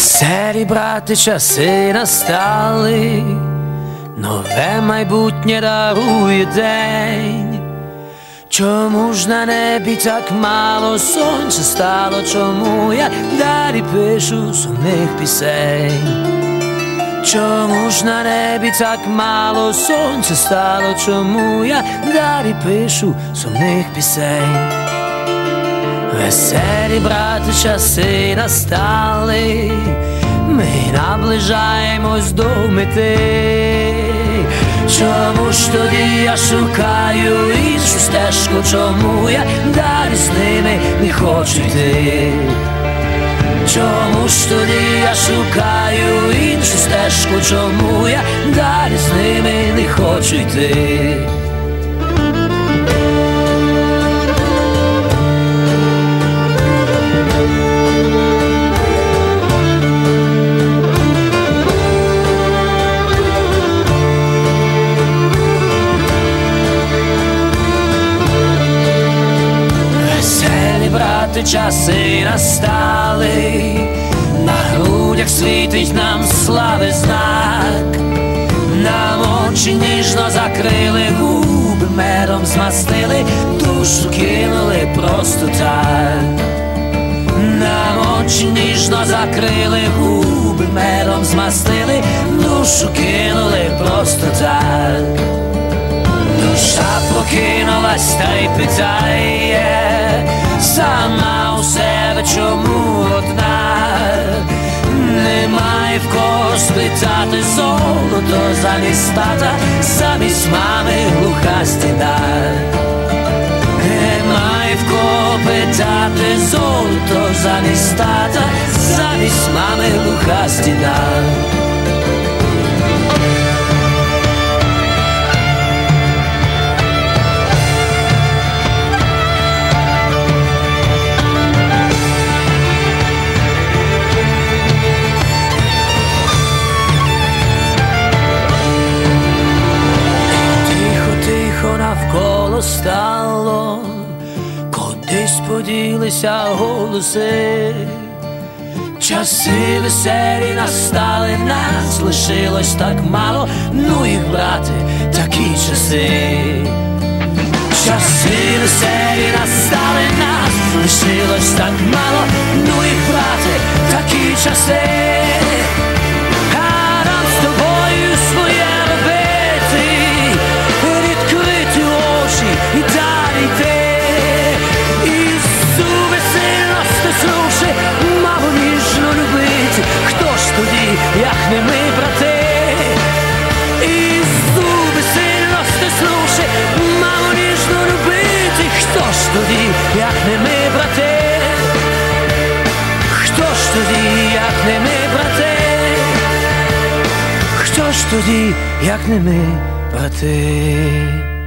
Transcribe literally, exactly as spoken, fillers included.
Веселі, брати, часи настали, нове майбутнє дарує день. Чому ж на небі так мало сонця стало? Чому я далі пишу сумних пісень? Чому ж на небі так мало сонця стало? Чому я далі пишу сумних пісень? Веселі, брати, часи настали, ми наближаємось до мети. Чому ж тоді я шукаю іншу стежку? Чому я далі з ними не хочу йти? Чому ж тоді я шукаю іншу стежку? Чому я далі з ними не хочу йти? Брати, часи настали, на грудях світить нам слави знак. Нам очі ніжно закрили, губи медом змастили, душу кинули просто так. Нам очі ніжно закрили, губи медом змастили, душу кинули просто так. Душа прокинулась та й питає сама у себе, чому одна? Немає в кого спитати золото замість тата, замість мами глуха стіна. Немає в кого питати золото замість тата, замість мами глуха стіна. Навколо стало, кудись поділися голоси. Часи веселі настали, нас лишилось так мало, ну їх, брати, такі часи. Часи веселі настали, нас лишилось так мало, ну їх, брати, такі часи. А нам з тобою своє робити, і далі йти, і зуби сильно стиснувши, маму ніжно любити. Хто ж тоді, як не ми, брати? І зуби сильно стиснувши, маму ніжно любити. Хто ж тоді, як не ми, брати? Хто ж тоді, як не ми, брати? Хто ж тоді, як не ми, брати?